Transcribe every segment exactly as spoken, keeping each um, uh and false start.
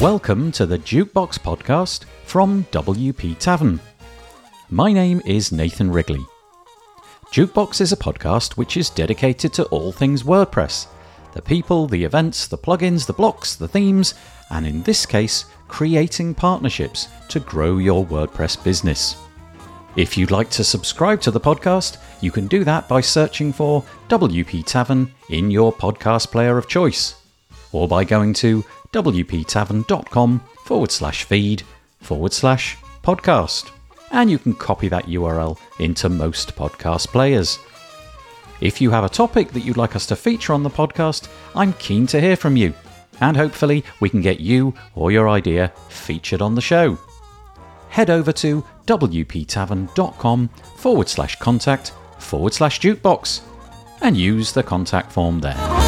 Welcome to the Jukebox Podcast from W P Tavern. My name is Nathan Wrigley. Jukebox is a podcast which is dedicated to all things WordPress. The people, the events, the plugins, the blocks, the themes, and in this case, creating partnerships to grow your WordPress business. If you'd like to subscribe to the podcast, you can do that by searching for W P Tavern in your podcast player of choice, or by going to wptavern.com forward slash feed forward slash podcast. And you can copy that U R L into most podcast players. If you have a topic that you'd like us to feature on the podcast, I'm keen to hear from you. And hopefully we can get you or your idea featured on the show. Head over to wptavern.com forward slash contact forward slash jukebox and use the contact form there.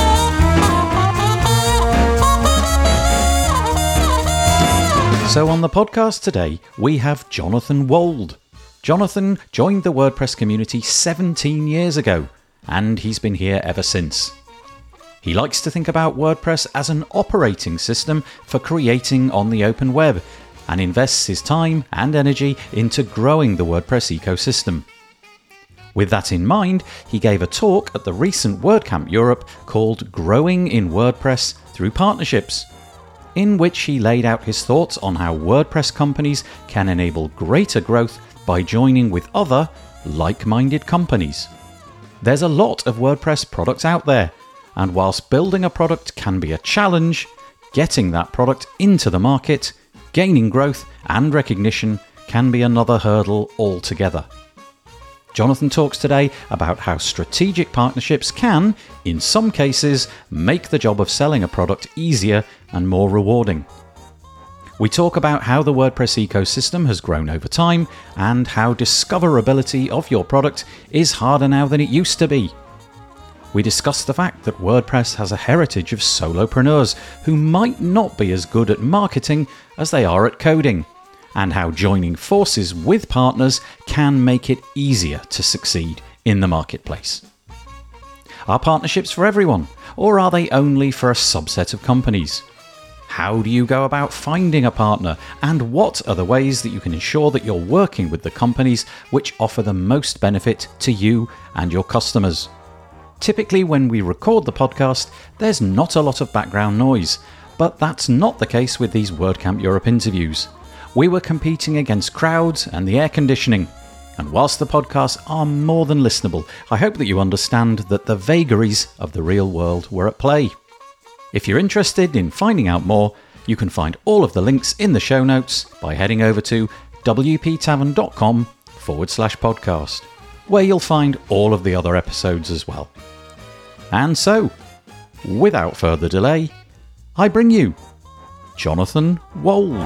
So on the podcast today, we have Jonathan Wold. Jonathan joined the WordPress community seventeen years ago, and he's been here ever since. He likes to think about WordPress as an operating system for creating on the open web, and invests his time and energy into growing the WordPress ecosystem. With that in mind, he gave a talk at the recent WordCamp Europe called Growing in WordPress Through Partnerships, in which he laid out his thoughts on how WordPress companies can enable greater growth by joining with other, like-minded companies. There's a lot of WordPress products out there, and whilst building a product can be a challenge, getting that product into the market, gaining growth and recognition can be another hurdle altogether. Jonathan talks today about how strategic partnerships can, in some cases, make the job of selling a product easier and more rewarding. We talk about how the WordPress ecosystem has grown over time and how discoverability of your product is harder now than it used to be. We discuss the fact that WordPress has a heritage of solopreneurs who might not be as good at marketing as they are at coding, and how joining forces with partners can make it easier to succeed in the marketplace. Are partnerships for everyone, or are they only for a subset of companies? How do you go about finding a partner, and what are the ways that you can ensure that you're working with the companies which offer the most benefit to you and your customers? Typically, when we record the podcast, there's not a lot of background noise, but that's not the case with these WordCamp Europe interviews. We were competing against crowds and the air conditioning, and whilst the podcasts are more than listenable, I hope that you understand that the vagaries of the real world were at play. If you're interested in finding out more, you can find all of the links in the show notes by heading over to wptavern.com forward slash podcast, where you'll find all of the other episodes as well. And so, without further delay, I bring you Jonathan Wold.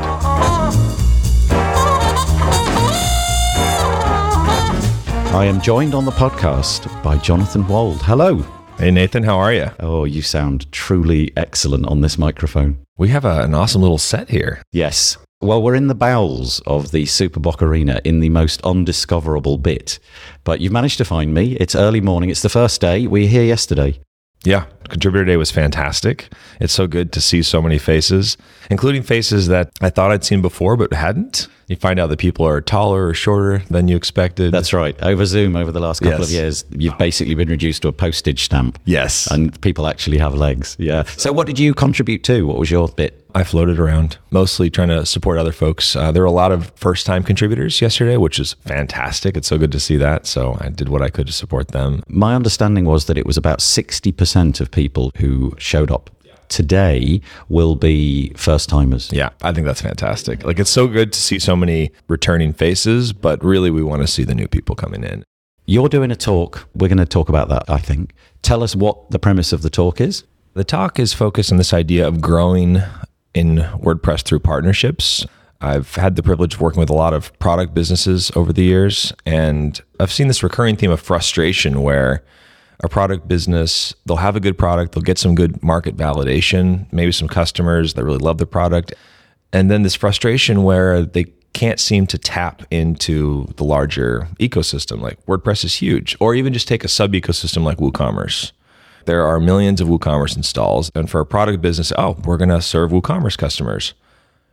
I am joined on the podcast by Jonathan Wold. Hello. Hey Nathan, how are you? Oh, you sound truly excellent on this microphone. We have a, an awesome little set here. Yes. Well, we're in the bowels of the Superboc Arena in the most undiscoverable bit. But you've managed to find me. It's early morning. It's the first day. We were here yesterday. Yeah, Contributor Day was fantastic. It's so good to see so many faces, including faces that I thought I'd seen before but hadn't. You find out that people are taller or shorter than you expected. That's right. Over Zoom, over the last couple Yes. of years, you've basically been reduced to a postage stamp. Yes. And people actually have legs. Yeah. So what did you contribute to? What was your bit? I floated around, mostly trying to support other folks. Uh, there were a lot of first-time contributors yesterday, which is fantastic. It's so good to see that. So I did what I could to support them. My understanding was that it was about sixty percent of people who showed up today will be first-timers. Yeah, I think that's fantastic. Like, it's so good to see so many returning faces, but really we want to see the new people coming in. You're doing a talk. We're going to talk about that, I think. Tell us what the premise of the talk is. The talk is focused on this idea of growing in WordPress through partnerships. I've had the privilege of working with a lot of product businesses over the years, and I've seen this recurring theme of frustration where a product business, they'll have a good product, they'll get some good market validation, maybe some customers that really love the product, and then this frustration where they can't seem to tap into the larger ecosystem. Like WordPress is huge, or even just take a sub-ecosystem like WooCommerce. There are millions of WooCommerce installs, and for a product business, oh, we're going to serve WooCommerce customers.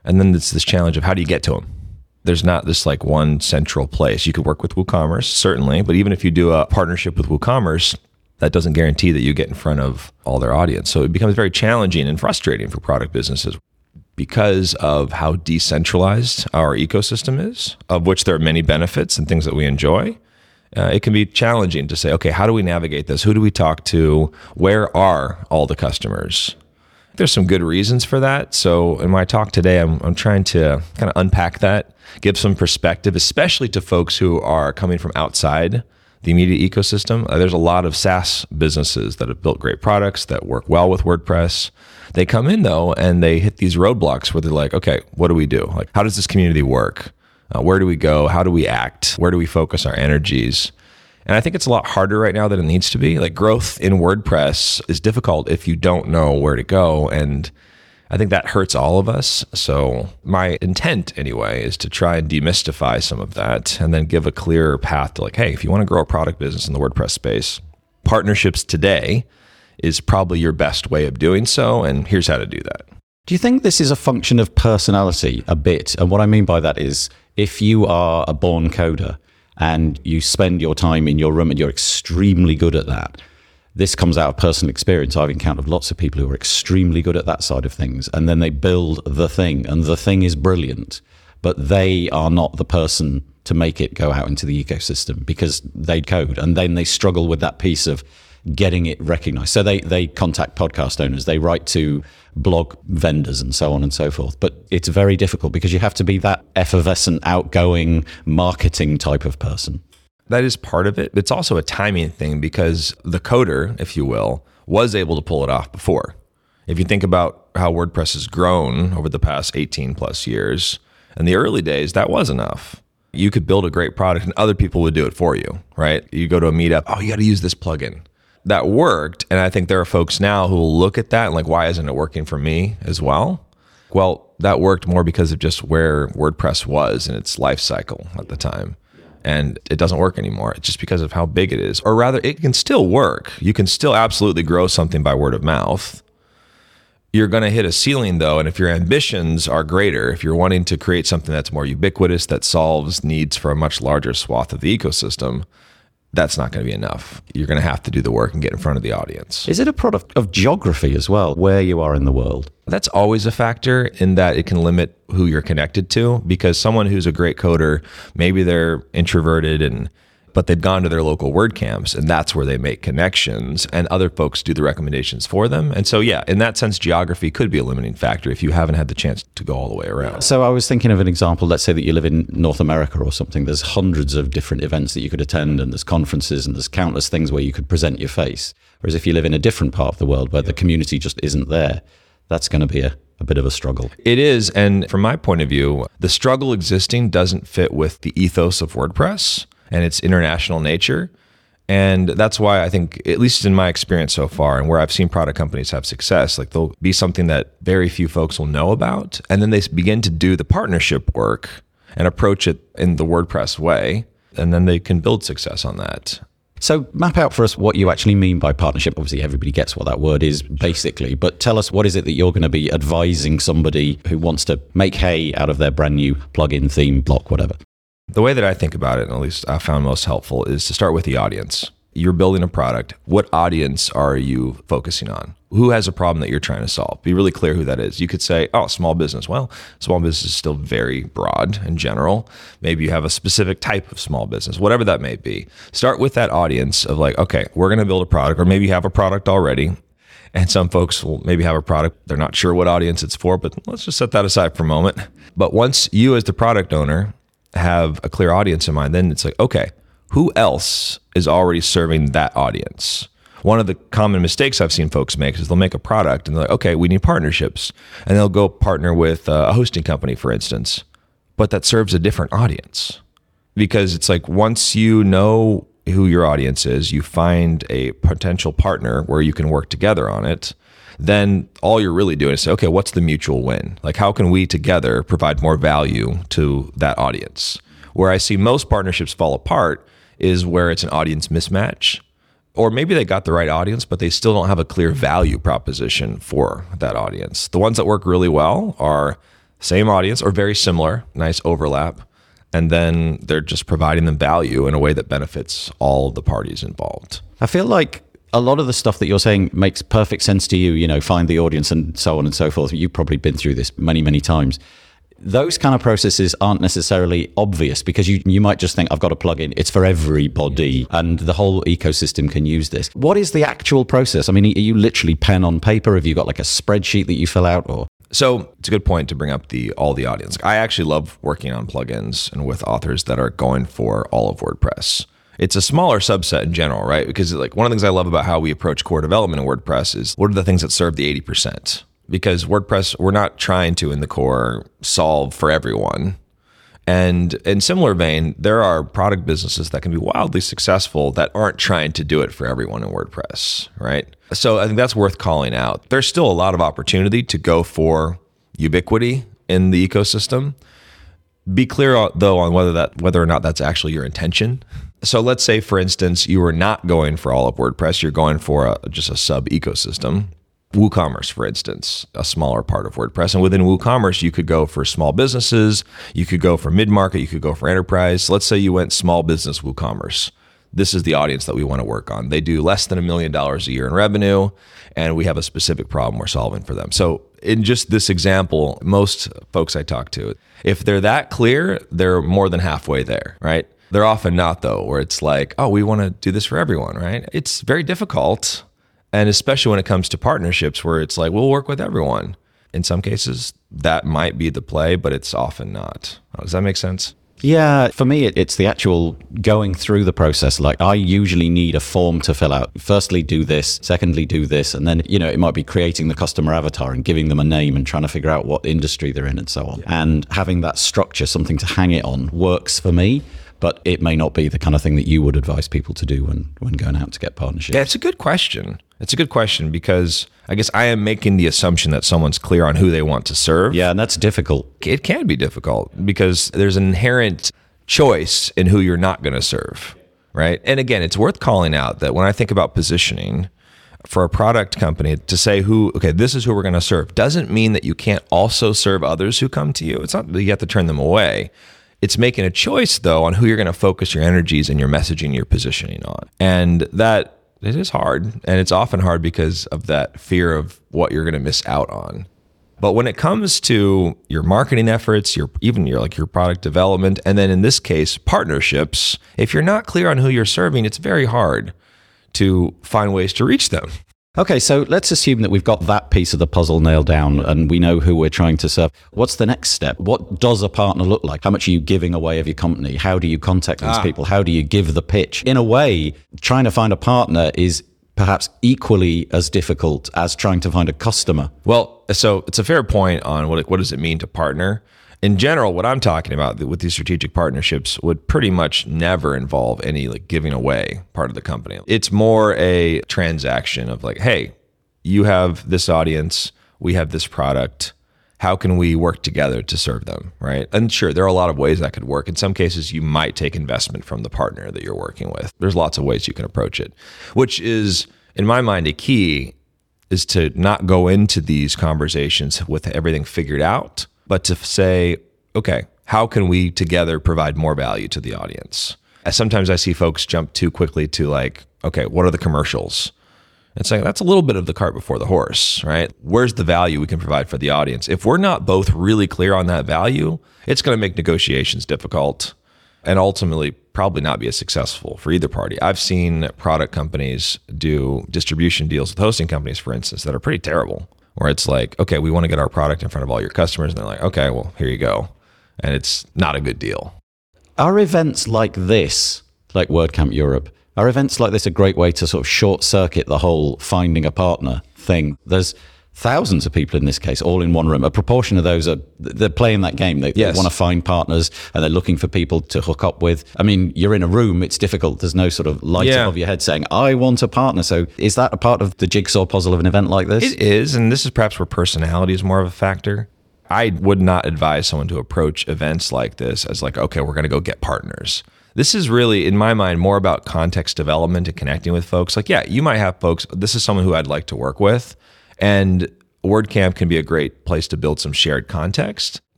And then it's this challenge of how do you get to them? There's not this like one central place. You could work with WooCommerce, certainly, but even if you do a partnership with WooCommerce, that doesn't guarantee that you get in front of all their audience. So it becomes very challenging and frustrating for product businesses because of how decentralized our ecosystem is, of which there are many benefits and things that we enjoy. Uh, it can be challenging to say, okay, how do we navigate this? Who do we talk to? Where are all the customers? There's some good reasons for that. So in my talk today, I'm, I'm trying to kind of unpack that, give some perspective, especially to folks who are coming from outside the immediate ecosystem. Uh, there's a lot of SaaS businesses that have built great products that work well with WordPress. They come in though, and they hit these roadblocks where they're like, okay, what do we do? Like, how does this community work? Uh, where do we go? How do we act? Where do we focus our energies? And I think it's a lot harder right now than it needs to be. Like, growth in WordPress is difficult if you don't know where to go. And I think that hurts all of us. So my intent anyway is to try and demystify some of that and then give a clearer path to like, hey, if you want to grow a product business in the WordPress space, partnerships today is probably your best way of doing so. And here's how to do that. Do you think this is a function of personality a bit? And what I mean by that is if you are a born coder and you spend your time in your room and you're extremely good at that, this comes out of personal experience. I've encountered lots of people who are extremely good at that side of things, and then they build the thing, and the thing is brilliant, but they are not the person to make it go out into the ecosystem because they code, and then they struggle with that piece of getting it recognized. So they they contact podcast owners, they write to blog vendors and so on and so forth. But it's very difficult because you have to be that effervescent, outgoing marketing type of person. That is part of it. It's also a timing thing because the coder, if you will, was able to pull it off before. If you think about how WordPress has grown over the past eighteen plus years, in the early days, that was enough. You could build a great product and other people would do it for you, right? You go to a meetup, oh, you got to use this plugin. That worked. And I think there are folks now who will look at that and like, why isn't it working for me as well? Well, that worked more because of just where WordPress was in its life cycle at the time. And it doesn't work anymore. It's just because of how big it is. Or rather, it can still work. You can still absolutely grow something by word of mouth. You're going to hit a ceiling though. And if your ambitions are greater, if you're wanting to create something that's more ubiquitous, that solves needs for a much larger swath of the ecosystem, that's not going to be enough. You're going to have to do the work and get in front of the audience. Is it a product of geography as well, where you are in the world? That's always a factor in that it can limit who you're connected to, because someone who's a great coder, maybe they're introverted and but they've gone to their local WordCamps and that's where they make connections and other folks do the recommendations for them. And so, yeah, in that sense, geography could be a limiting factor if you haven't had the chance to go all the way around. So I was thinking of an example. Let's say that you live in North America or something. There's hundreds of different events that you could attend and there's conferences and there's countless things where you could present your face. Whereas if you live in a different part of the world where the community just isn't there, that's going to be a, a bit of a struggle. It is. And from my point of view, the struggle existing doesn't fit with the ethos of WordPress and its international nature. And that's why I think, at least in my experience so far, and where I've seen product companies have success, like there'll be something that very few folks will know about. And then they begin to do the partnership work and approach it in the WordPress way. And then they can build success on that. So map out for us what you actually mean by partnership. Obviously, everybody gets what that word is basically, but tell us what is it that you're going to be advising somebody who wants to make hay out of their brand new plugin, theme, block, whatever? The way that I think about it, and at least I found most helpful, is to start with the audience. You're building a product. What audience are you focusing on? Who has a problem that you're trying to solve? Be really clear who that is. You could say, oh, small business. Well, small business is still very broad and general. Maybe you have a specific type of small business, whatever that may be. Start with that audience of like, okay, we're going to build a product, or maybe you have a product already. And some folks will maybe have a product. They're not sure what audience it's for, but let's just set that aside for a moment. But once you as the product owner have a clear audience in mind, then it's like, okay, who else is already serving that audience? One of the common mistakes I've seen folks make is they'll make a product and they're like, okay, we need partnerships. And they'll go partner with a hosting company, for instance, but that serves a different audience. Because it's like, once you know who your audience is, you find a potential partner where you can work together on it, then all you're really doing is say, okay, what's the mutual win? Like, how can we together provide more value to that audience? Where I see most partnerships fall apart is where it's an audience mismatch, or maybe they got the right audience, but they still don't have a clear value proposition for that audience. The ones that work really well are same audience or very similar, nice overlap. And then they're just providing them value in a way that benefits all the parties involved. I feel like a lot of the stuff that you're saying makes perfect sense to you, you know, find the audience and so on and so forth. You've probably been through this many, many times. Those kind of processes aren't necessarily obvious because you, you might just think, I've got a plugin, it's for everybody, and the whole ecosystem can use this. What is the actual process? I mean, are you literally pen on paper? Have you got like a spreadsheet that you fill out? Or So it's a good point to bring up the all the audience. I actually love working on plugins and with authors that are going for all of WordPress. It's a smaller subset in general, right? Because like one of the things I love about how we approach core development in WordPress is what are the things that serve the eighty percent? Because WordPress, we're not trying to, in the core, solve for everyone. And in similar vein, there are product businesses that can be wildly successful that aren't trying to do it for everyone in WordPress, right? So I think that's worth calling out. There's still a lot of opportunity to go for ubiquity in the ecosystem. Be clear, though, on whether that whether or not that's actually your intention. So let's say, for instance, you are not going for all of WordPress. You're going for a, just a sub-ecosystem. WooCommerce, for instance, a smaller part of WordPress. And within WooCommerce, you could go for small businesses, you could go for mid-market, you could go for enterprise. Let's say you went small business WooCommerce. This is the audience that we want to work on. They do less than a million dollars a year in revenue, and we have a specific problem we're solving for them. So in just this example, most folks I talk to, if they're that clear, they're more than halfway there, right? They're often not, though, where it's like, oh, we want to do this for everyone, right? It's very difficult. And especially when it comes to partnerships where it's like, we'll work with everyone. In some cases, that might be the play, but it's often not. Does that make sense? Yeah, for me, it, it's the actual going through the process. Like I usually need a form to fill out. Firstly, do this. Secondly, do this. And then, you know, it might be creating the customer avatar and giving them a name and trying to figure out what industry they're in and so on. Yeah. And having that structure, something to hang it on, works for me. But it may not be the kind of thing that you would advise people to do when, when going out to get partnerships. Yeah, it's a good question. It's a good question because I guess I am making the assumption that someone's clear on who they want to serve. Yeah, and that's difficult. It can be difficult because there's an inherent choice in who you're not going to serve, right? And again, it's worth calling out that when I think about positioning for a product company to say who, okay, this is who we're going to serve, doesn't mean that you can't also serve others who come to you. It's not that you have to turn them away. It's making a choice, though, on who you're going to focus your energies and your messaging, your positioning on. And that, it is hard. And it's often hard because of that fear of what you're going to miss out on. But when it comes to your marketing efforts, your even your like your product development, and then in this case, partnerships, if you're not clear on who you're serving, it's very hard to find ways to reach them. Okay, so let's assume that we've got that piece of the puzzle nailed down and we know who we're trying to serve. What's the next step? What does a partner look like? How much are you giving away of your company? How do you contact these ah. people? How do you give the pitch? In a way, trying to find a partner is perhaps equally as difficult as trying to find a customer. Well, so it's a fair point on what what does it mean to partner. In general, what I'm talking about with these strategic partnerships would pretty much never involve any like giving away part of the company. It's more a transaction of like, hey, you have this audience, we have this product. How can we work together to serve them, right? And sure, there are a lot of ways that could work. In some cases, you might take investment from the partner that you're working with. There's lots of ways you can approach it, which is, in my mind, a key is to not go into these conversations with everything figured out, but to say, okay, how can we together provide more value to the audience? As sometimes I see folks jump too quickly to like, okay, what are the commercials? It's like, that's a little bit of the cart before the horse, right? Where's the value we can provide for the audience? If we're not both really clear on that value, it's going to make negotiations difficult and ultimately probably not be as successful for either party. I've seen product companies do distribution deals with hosting companies, for instance, that are pretty terrible. Where it's like, okay, we want to get our product in front of all your customers. And they're like, okay, well, here you go. And it's not a good deal. Are events like this, like WordCamp Europe, are events like this a great way to sort of short circuit the whole finding a partner thing? There's thousands of people in this case, all in one room. A proportion of those are, they're playing that game. They, yes. they want to find partners and they're looking for people to hook up with. I mean, you're in a room, it's difficult. There's no sort of light yeah. above your head saying, I want a partner. So is that a part of the jigsaw puzzle of an event like this? It is. And this is perhaps where personality is more of a factor. I would not advise someone to approach events like this as like, okay, we're going to go get partners. This is really, in my mind, more about context development and connecting with folks. Like, yeah, you might have folks, this is someone who I'd like to work with. And WordCamp can be a great place to build some shared context.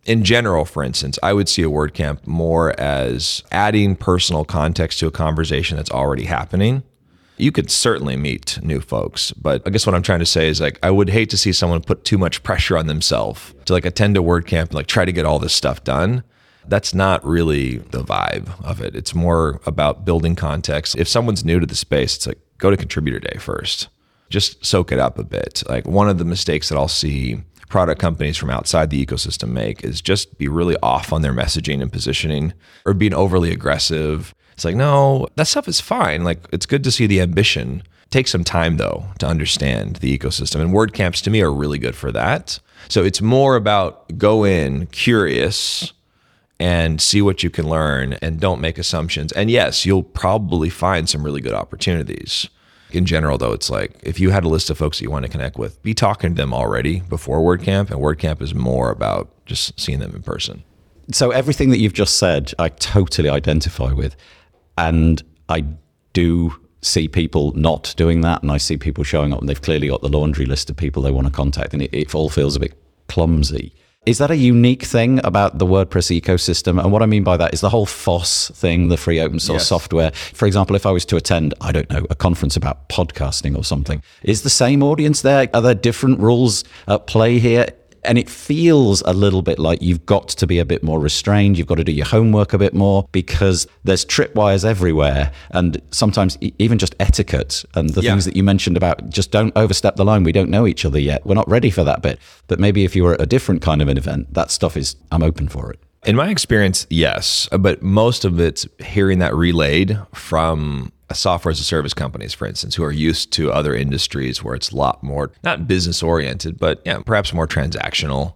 In general, for instance, I would see a WordCamp more as adding personal context to a conversation that's already happening. You could certainly meet new folks, but I guess what I'm trying to say is like, I would hate to see someone put too much pressure on themselves to like attend a WordCamp and like try to get all this stuff done. That's not really the vibe of it. It's more about building context. If someone's new to the space, it's like, go to contributor day first. Just soak it up a bit. Like one of the mistakes that I'll see product companies from outside the ecosystem make is just be really off on their messaging and positioning or being overly aggressive. It's like, no, that stuff is fine. Like it's good to see the ambition. Take some time though to understand the ecosystem. And WordCamps to me are really good for that. So it's more about go in curious and see what you can learn and don't make assumptions. And yes, you'll probably find some really good opportunities. In general, though, it's like if you had a list of folks that you want to connect with, be talking to them already before WordCamp. And WordCamp is more about just seeing them in person. So everything that you've just said, I totally identify with. And I do see people not doing that. And I see people showing up and they've clearly got the laundry list of people they want to contact. And it, it all feels a bit clumsy. Is that a unique thing about the WordPress ecosystem? And what I mean by that is the whole F O S thing, the free open source yes. software. For example, if I was to attend, I don't know, a conference about podcasting or something, is the same audience there? Are there different rules at play here? And it feels a little bit like you've got to be a bit more restrained. You've got to do your homework a bit more because there's tripwires everywhere. And sometimes even just etiquette and the yeah. things that you mentioned about just don't overstep the line. We don't know each other yet. We're not ready for that bit. But maybe if you were at a different kind of an event, that stuff is, I'm open for it. In my experience, yes. But most of it's hearing that relayed from software as a service companies, for instance, who are used to other industries where it's a lot more, not business oriented, but yeah, perhaps more transactional.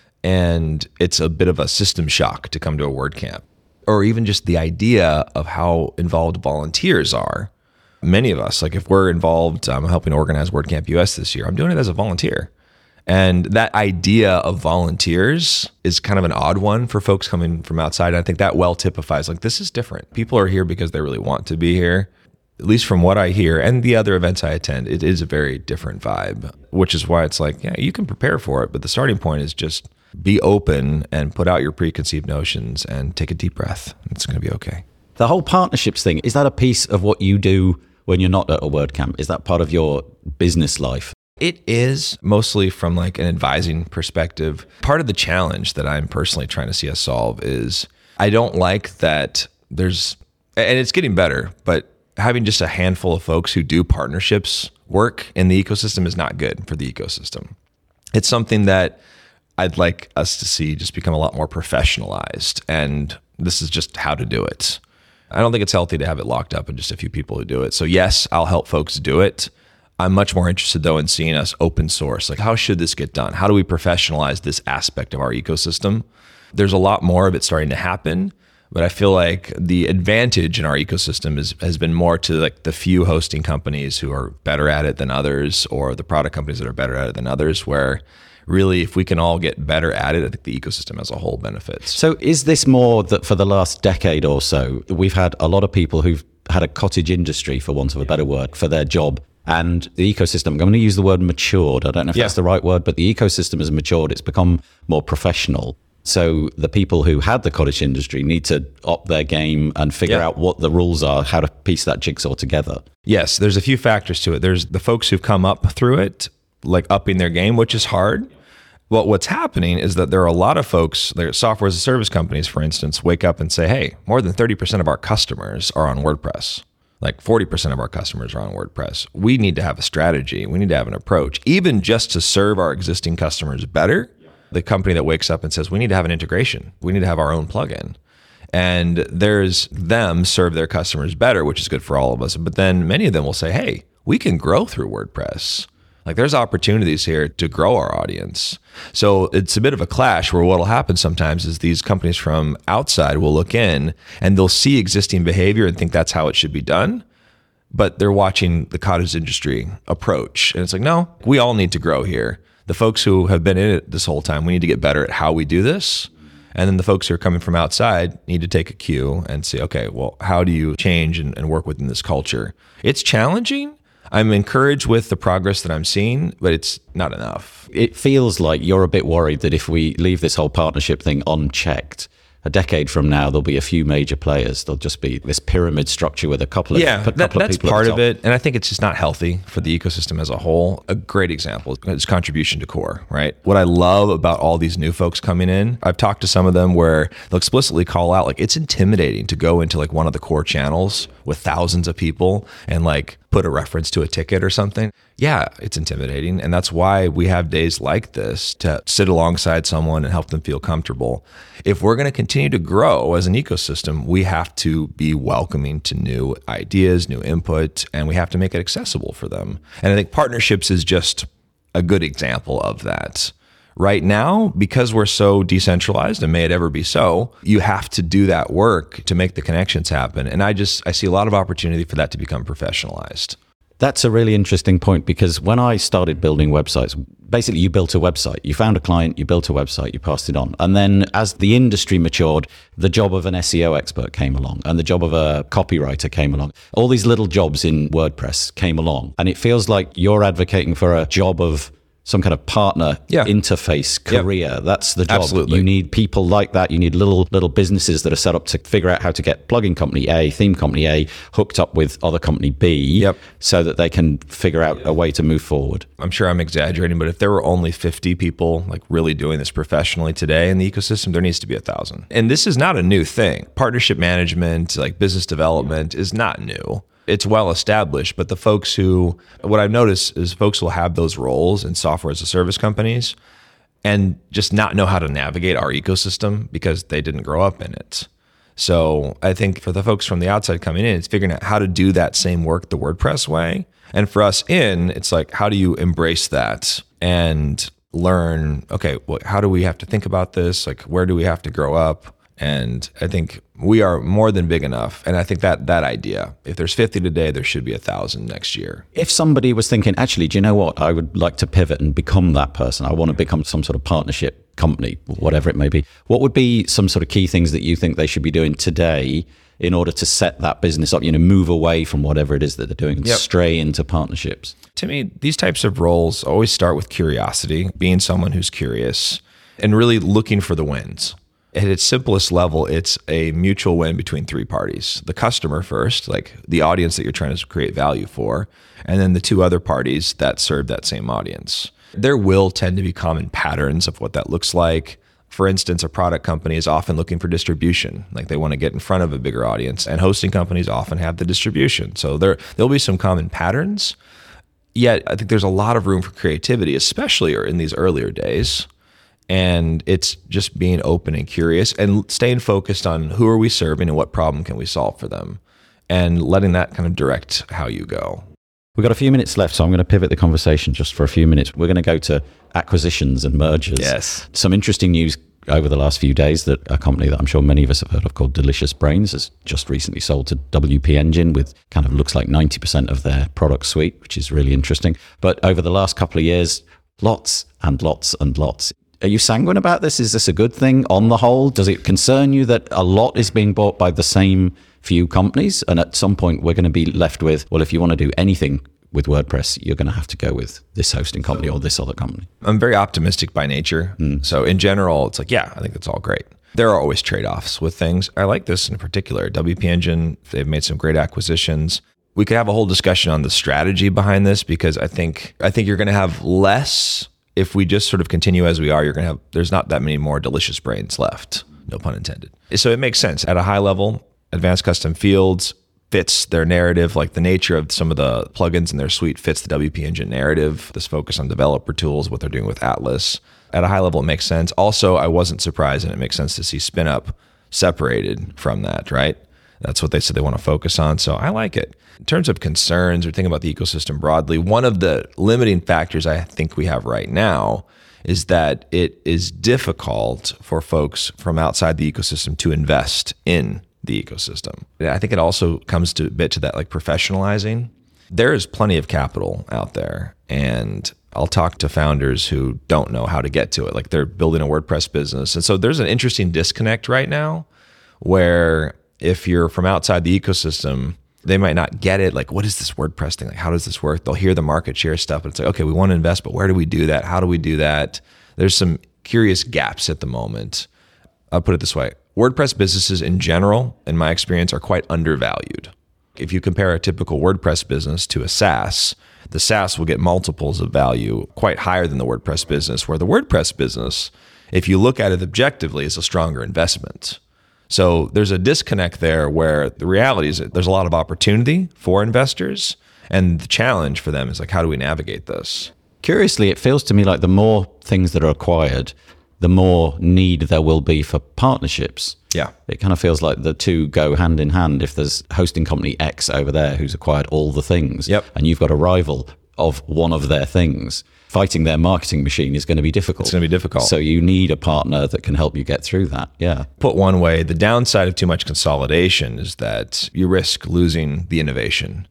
And it's a bit of a system shock to come to a WordCamp, or even just the idea of how involved volunteers are. Many of us, like if we're involved, I'm helping organize WordCamp U S this year, I'm doing it as a volunteer. And that idea of volunteers is kind of an odd one for folks coming from outside. And I think that well typifies like, this is different. People are here because they really want to be here. At least from what I hear and the other events I attend, it is a very different vibe, which is why it's like, yeah, you can prepare for it. But the starting point is just be open and put out your preconceived notions and take a deep breath. It's going to be okay. The whole partnerships thing, is that a piece of what you do when you're not at a WordCamp? Is that part of your business life? It is mostly from like an advising perspective. Part of the challenge that I'm personally trying to see us solve is I don't like that there's, and it's getting better, but having just a handful of folks who do partnerships work in the ecosystem is not good for the ecosystem. It's something that I'd like us to see just become a lot more professionalized. And this is just how to do it. I don't think it's healthy to have it locked up in just a few people who do it. So yes, I'll help folks do it. I'm much more interested though in seeing us open source. Like how should this get done? How do we professionalize this aspect of our ecosystem? There's a lot more of it starting to happen, but I feel like the advantage in our ecosystem is, has been more to like the few hosting companies who are better at it than others, or the product companies that are better at it than others, where really if we can all get better at it, I think the ecosystem as a whole benefits. So is this more that for the last decade or so, we've had a lot of people who've had a cottage industry, for want of a better word, for their job. And the ecosystem, I'm going to use the word matured. I don't know if yeah. that's the right word, but the ecosystem has matured. It's become more professional. So the people who had the cottage industry need to up their game and figure yeah. out what the rules are, how to piece that jigsaw together. Yes, there's a few factors to it. There's the folks who've come up through it, like upping their game, which is hard. Well, what's happening is that there are a lot of folks, like software as a service companies, for instance, wake up and say, hey, more than thirty percent of our customers are on WordPress. Like forty percent of our customers are on WordPress. We need to have a strategy. We need to have an approach, even just to serve our existing customers better. The company that wakes up and says, we need to have an integration. We need to have our own plugin. And there's them serve their customers better, which is good for all of us. But then many of them will say, hey, we can grow through WordPress. Like there's opportunities here to grow our audience. So it's a bit of a clash where what'll happen sometimes is these companies from outside will look in and they'll see existing behavior and think that's how it should be done. But they're watching the cottage industry approach. And it's like, no, we all need to grow here. The folks who have been in it this whole time, we need to get better at how we do this. And then the folks who are coming from outside need to take a cue and say, okay, well, how do you change and, and work within this culture? It's challenging. I'm encouraged with the progress that I'm seeing, but it's not enough. It feels like you're a bit worried that if we leave this whole partnership thing unchecked, a decade from now, there'll be a few major players. There'll just be this pyramid structure with a couple of, yeah, a couple that, of that's people part at the of top. it. And I think it's just not healthy for the ecosystem as a whole. A great example is contribution to core, right? What I love about all these new folks coming in, I've talked to some of them where they'll explicitly call out, like, it's intimidating to go into like one of the core channels with thousands of people and like put a reference to a ticket or something. Yeah, it's intimidating. And that's why we have days like this to sit alongside someone and help them feel comfortable. If we're going to continue to grow as an ecosystem, we have to be welcoming to new ideas, new input, and we have to make it accessible for them. And I think partnerships is just a good example of that. Right now, because we're so decentralized, and may it ever be so, you have to do that work to make the connections happen. And I just, I see a lot of opportunity for that to become professionalized. That's a really interesting point, because when I started building websites, basically you built a website, you found a client, you built a website, you passed it on. And then as the industry matured, the job of an S E O expert came along and the job of a copywriter came along. All these little jobs in WordPress came along. And it feels like you're advocating for a job of some kind of partner yeah. interface career. Yep. That's the job. Absolutely. You need people like that. You need little little businesses that are set up to figure out how to get plugin company A, theme company A hooked up with other company B, yep. so that they can figure out a way to move forward. I'm sure I'm exaggerating, but if there were only fifty people like really doing this professionally today in the ecosystem, there needs to be a thousand. And this is not a new thing. Partnership management, like business development, is not new. It's well established, but the folks who, what I've noticed is folks will have those roles in software as a service companies and just not know how to navigate our ecosystem because they didn't grow up in it. So I think for the folks from the outside coming in, it's figuring out how to do that same work the WordPress way. And for us in, it's like, how do you embrace that and learn, okay, well, how do we have to think about this? Like, where do we have to grow up? And I think we are more than big enough. And I think that that idea, if there's fifty today, there should be a thousand next year. If somebody was thinking, actually, do you know what? I would like to pivot and become that person. I want to become some sort of partnership company, whatever it may be. What would be some sort of key things that you think they should be doing today in order to set that business up, you know, move away from whatever it is that they're doing and yep. stray into partnerships? To me, these types of roles always start with curiosity, being someone who's curious and really looking for the wins. At its simplest level, it's a mutual win between three parties. The customer first, like the audience that you're trying to create value for, and then the two other parties that serve that same audience. There will tend to be common patterns of what that looks like. For instance, a product company is often looking for distribution, like they want to get in front of a bigger audience, and hosting companies often have the distribution. So there, there'll be some common patterns, yet I think there's a lot of room for creativity, especially in these earlier days. And it's just being open and curious and staying focused on who are we serving and what problem can we solve for them, and letting that kind of direct how you go. We've got a few minutes left, so I'm going to pivot the conversation just for a few minutes. We're going to go to acquisitions and mergers. Yes. Some interesting news over the last few days that a company that I'm sure many of us have heard of called Delicious Brains has just recently sold to W P Engine with kind of looks like ninety percent of their product suite, which is really interesting. But over the last couple of years, lots and lots and lots. Are you sanguine about this? Is this a good thing on the whole? Does it concern you that a lot is being bought by the same few companies? And at some point, we're going to be left with, well, if you want to do anything with WordPress, you're going to have to go with this hosting company or this other company. I'm very optimistic by nature. Mm. So in general, it's like, yeah, I think that's all great. There are always trade-offs with things. I like this in particular. W P Engine, they've made some great acquisitions. We could have a whole discussion on the strategy behind this, because I think I think you're going to have less. If we just sort of continue as we are, you're going to have, there's not that many more Delicious Brains left, no pun intended. So it makes sense. At a high level, Advanced Custom Fields fits their narrative, like the nature of some of the plugins in their suite fits the W P Engine narrative, this focus on developer tools, what they're doing with Atlas. At a high level, it makes sense. Also, I wasn't surprised, and it makes sense to see SpinUp separated from that, right? That's what they said they want to focus on. So I like it. In terms of concerns or thinking about the ecosystem broadly, one of the limiting factors I think we have right now is that it is difficult for folks from outside the ecosystem to invest in the ecosystem. I think it also comes to a bit to that like professionalizing. There is plenty of capital out there, and I'll talk to founders who don't know how to get to it. Like they're building a WordPress business. And so there's an interesting disconnect right now where if you're from outside the ecosystem, They might not get it. Like, what is this WordPress thing? Like, how does this work? They'll hear the market share stuff, but it's like, okay, we want to invest, but where do we do that? How do we do that? There's some curious gaps at the moment. I'll put it this way. WordPress businesses in general, in my experience, are quite undervalued. If you compare a typical WordPress business to a SaaS, the SaaS will get multiples of value quite higher than the WordPress business, where the WordPress business, if you look at it objectively, is a stronger investment. So there's a disconnect there where the reality is that there's a lot of opportunity for investors, and the challenge for them is like, how do we navigate this? Curiously, it feels to me like the more things that are acquired, the more need there will be for partnerships. Yeah. It kind of feels like the two go hand in hand. If there's hosting company X over there who's acquired all the things, yep. and you've got a rival of one of their things, fighting their marketing machine is going to be difficult. It's going to be difficult. So you need a partner that can help you get through that. Yeah. Put one way, the downside of too much consolidation is that you risk losing the innovation.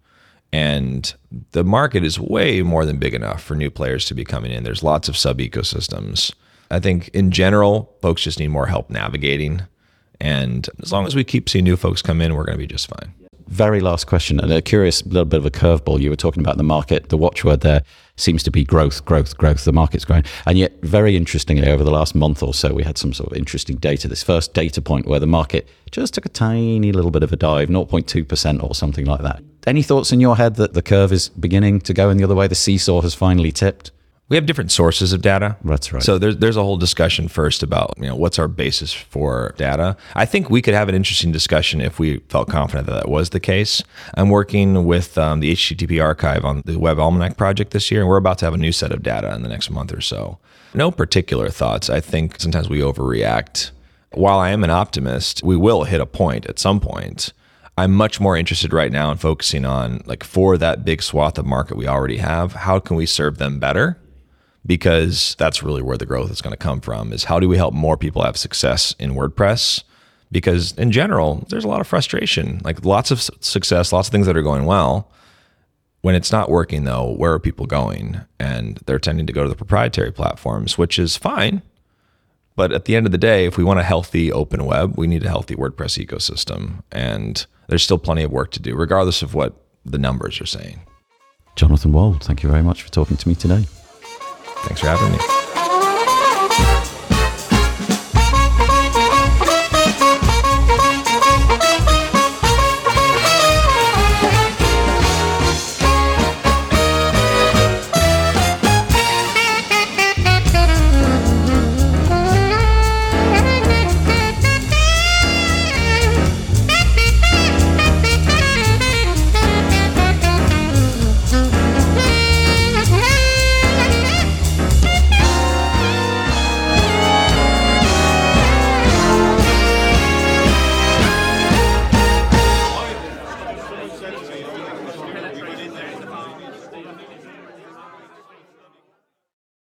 And the market is way more than big enough for new players to be coming in. There's lots of sub-ecosystems. I think in general, folks just need more help navigating. And as long as we keep seeing new folks come in, we're going to be just fine. Very last question, and a curious little bit of a curveball. You were talking about the market. The watchword there seems to be growth, growth, growth. The market's growing. And yet, very interestingly, over the last month or so, we had some sort of interesting data. This first data point where the market just took a tiny little bit of a dive, zero point two percent or something like that. Any thoughts in your head that the curve is beginning to go in the other way? The seesaw has finally tipped? We have different sources of data. That's right. So there's there's a whole discussion first about, you know, what's our basis for data. I think we could have an interesting discussion if we felt confident that that was the case. I'm working with um, the H T T P archive on the Web Almanac project this year, and we're about to have a new set of data in the next month or so. No particular thoughts. I think sometimes we overreact. While I am an optimist, we will hit a point at some point. I'm much more interested right now in focusing on, like, for that big swath of market we already have, how can we serve them better? Because that's really where the growth is going to come from, is how do we help more people have success in WordPress? Because in general, there's a lot of frustration, like lots of success, lots of things that are going well. When it's not working though, where are people going? And they're tending to go to the proprietary platforms, which is fine. But at the end of the day, if we want a healthy open web, we need a healthy WordPress ecosystem. And there's still plenty of work to do, regardless of what the numbers are saying. Jonathan Wold, thank you very much for talking to me today. Thanks for having me.